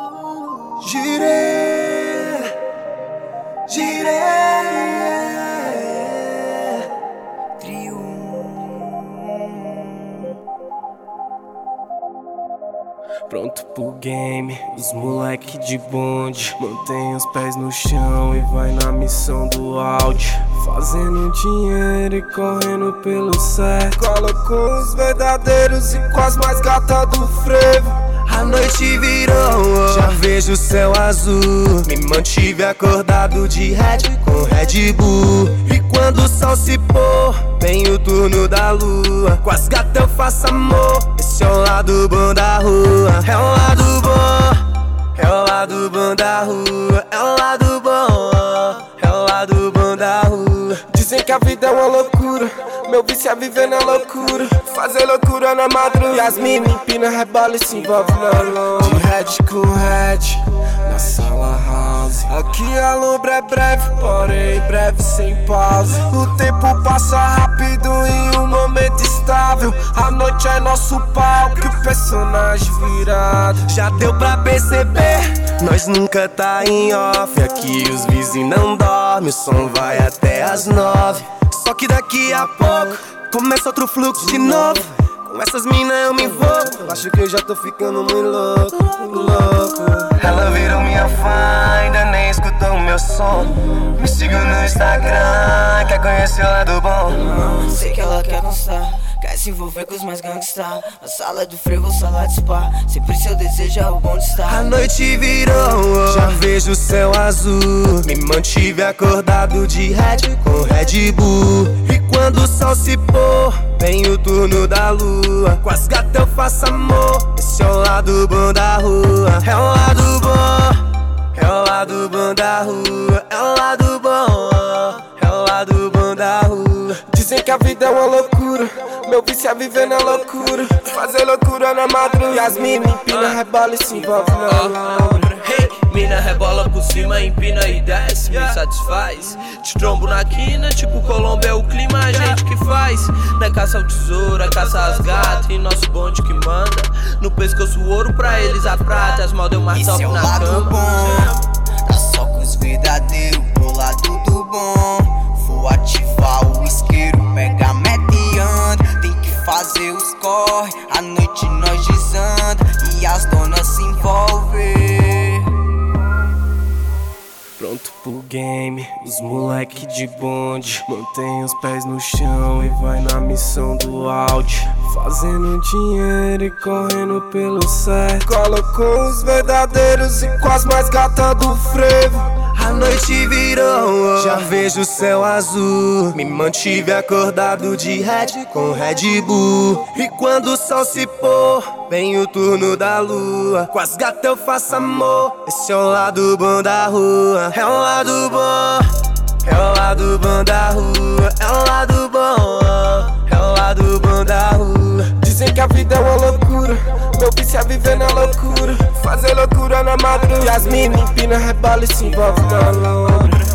Girei, Trio. Pronto pro game, os moleque de bonde. Mantém os pés no chão e vai na missão do áudio. Fazendo dinheiro e correndo pelo certo. Cola com os verdadeiros e com as mais gatas do frevo. A noite virou, já vejo o céu azul. Me mantive acordado de Red com Red Bull. E quando o sol se pôr, vem o turno da lua. Com as gatas eu faço amor, esse é o lado bom da rua. É o lado bom, é o lado bom da rua. É o lado bom, é o lado bom da rua. Dizem que a vida é uma loucura, meu vício é viver na loucura. Fazer loucura na madrugada. E as mina empina, rebola e se envolve na lona. De Red com Red, na sala house. Aqui a lombra é breve, porém breve sem pausa. O tempo passa rápido em um momento estável. A noite é nosso palco, o personagem virado. Já deu pra perceber, nós nunca tá em off. Aqui os vizinhos não dormem, o som vai até as 9. Só que daqui a pouco começa outro fluxo de novo. Com essas minas eu me envolvo. Acho que eu já tô ficando muito louco, louco. Ela virou minha fã, ainda nem escutou o meu som. Me siga no Instagram, quer conhecer o lado bom. Sei que ela quer constar, quer se envolver com os mais gangsta. A sala do frevo, sala de spa. Sempre seu desejo é o bom de estar. A noite virou, já vejo o céu azul. Me mantive acordado de Red com Red Bull. E quando o sol se pôr, vem o turno da lua. Com as gatas eu faço amor, esse é o lado bom da rua. É o lado bom, é o lado bom da rua. É o lado bom, é o lado bom da rua. Dizem que a vida é uma loucura, meu vício é viver na loucura. Fazer loucura na madrugada. E as mina empina, rebola e se envolve na lona. Mina rebola por cima, empina e desce, me satisfaz. Te trombo na quina, tipo Colombo é o clima, a gente que faz. Na caça ao tesouro, a caça às gatas e nosso bonde que manda. No pescoço o ouro, pra eles a prata, as mal deu mais top na cama. Esse é o lado bom, tá só com os verdadeiros pro lado do bom. Vou ativar o isqueiro, pega a meta e anda. Tem que fazer os corre, à noite nós desanda e as donas se envolvem. Pronto pro game, os moleque de bonde. Mantém os pés no chão e vai na missão do áudio. Fazendo dinheiro e correndo pelo certo. Cola com os verdadeiros e com as mais gatas do frevo. A noite virou, já vejo o céu azul. Me mantive acordado de Red com Red Bull. E quando o sol se pôr, vem o turno da lua. Com as gatas eu faço amor, esse é o lado bom da rua. É o lado bom, é o lado bom da rua. É o lado bom, é o lado bom da rua. Dizem que a vida é uma loucura, meu vício é viver na loucura. Fazer loucura na madrugada. E as mina empina, rebola e se envolve na lona.